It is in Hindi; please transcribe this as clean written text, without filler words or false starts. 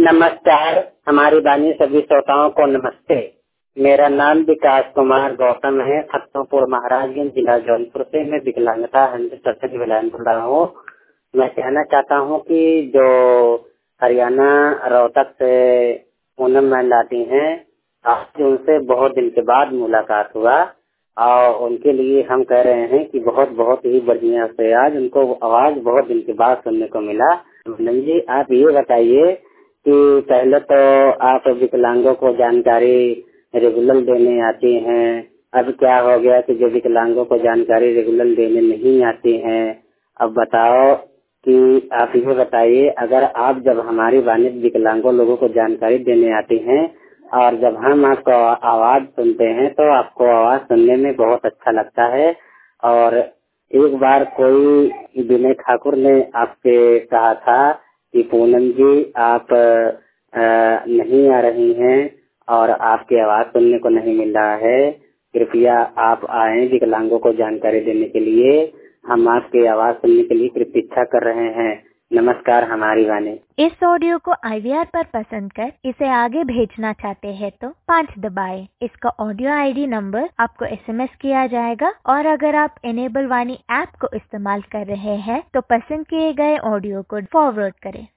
नमस्कार। हमारी वाणी सभी श्रोताओं को नमस्ते। मेरा नाम विकास कुमार गौतम है। फतेहपुर महाराजगंज जिला जौनपुर से मैं विकलांगता 100% विलायन बोल रहा हूँ। मैं कहना चाहता हूँ कि जो हरियाणा रोहतक से पूनम मैम आती हैं, आज उनसे बहुत दिन के बाद मुलाकात हुआ और उनके लिए हम कह रहे हैं कि बहुत बहुत ही बढ़िया से आज उनको आवाज बहुत दिन के बाद सुनने को मिला। पूनम जी, आप ये बताइए कि पहले तो आप विकलांगों को जानकारी रेगुलर देने आती हैं, अब क्या हो गया कि जो विकलांगों को जानकारी रेगुलर देने नहीं आती हैं। अब बताओ कि आप ये बताइए, अगर आप जब हमारी वाणी विकलांगों लोगों को जानकारी देने आती हैं और जब हम आपको आवाज सुनते हैं तो आपको आवाज सुनने में बहुत अच्छा लगता है। और एक बार कोई विनय ठाकुर ने आपसे कहा था कि पूनम जी आप नहीं आ रही हैं और आपकी आवाज सुनने को नहीं मिल रहा है, कृपया आप आए विकलांगों को जानकारी देने के लिए। हम आपकी आवाज सुनने के लिए प्रतीक्षा कर रहे हैं। नमस्कार। हमारी वाणी। इस ऑडियो को IVR पर पसंद कर इसे आगे भेजना चाहते हैं तो 5 दबाएं। इसका ऑडियो ID नंबर आपको SMS किया जाएगा और अगर आप इनेबल वाणी ऐप को इस्तेमाल कर रहे हैं तो पसंद किए गए ऑडियो को फॉरवर्ड करें।